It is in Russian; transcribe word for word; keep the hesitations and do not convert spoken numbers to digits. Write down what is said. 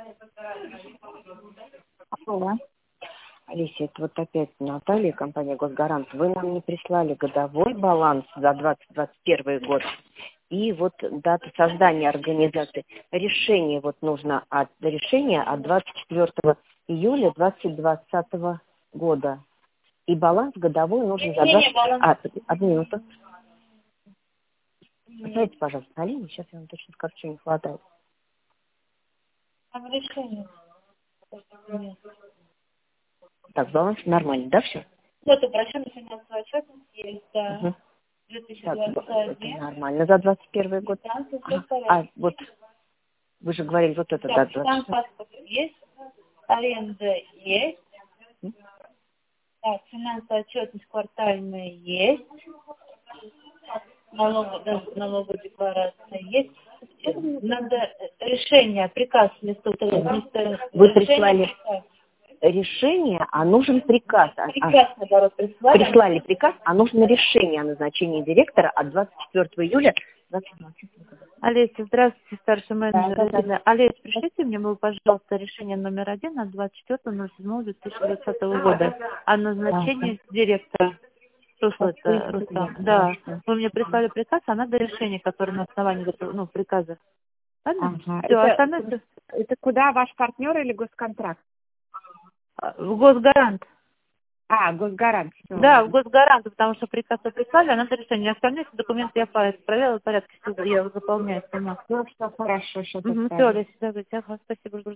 Алло. Олеся, это вот опять Наталья, компания «Госгарант». Вы нам не прислали годовой баланс за двадцать двадцать первый год. И вот дата создания организации. Решение вот нужно от решения от двадцать четвёртого июля две тысячи двадцатого года. И баланс годовой нужен за двадцать... А, одну минуту. Знаете, пожалуйста, Алине, сейчас я вам точно скажу, что не хватает. Там решение. Так, баланс нормальный, да, все? Вот упрощенный финансовый отчетность есть, да. Угу. две тысячи Так, двадцать это один. нормально за двадцать первый год. Там всё в Ага. порядке. А, вот, вы же говорили, вот это, да, Так, двадцать там шесть. паспорт есть, аренда есть. М? Так, финансовая отчетность квартальная есть. Налог, да, налогодекларация есть. Надо решение, приказ вместо, вместо Вы решения, прислали приказ. решение, а нужен приказ. А- Приказ, наоборот, прислали. Прислали приказ, а нужно решение о назначении директора от двадцать четвёртого июля двадцать двадцатого года. Олеся, здравствуйте, старший менеджер. Да, да, да. Олеся, пришлите мне, вы, пожалуйста, решение номер один от двадцать четвёртого ноль седьмого две тысячи двадцатого года о назначении директора. Что это, Рустам? Да. Вы мне прислали приказ, а надо решение, которое на основании этого, ну, приказа. Ладно? Ага. Все, Это, остальное всё. это куда, ваш партнер или госконтракт? А, в Госгарант. А, госгарант. Всё, Да, в ладно. Госгарант, потому что приказ вы прислали, а надо решение. Остальные все документы я по- проверила в порядке, что я заполняю сама. Ну, что хорошо, сейчас Угу, все, оставлю. Олеся, давайте. Ага, спасибо.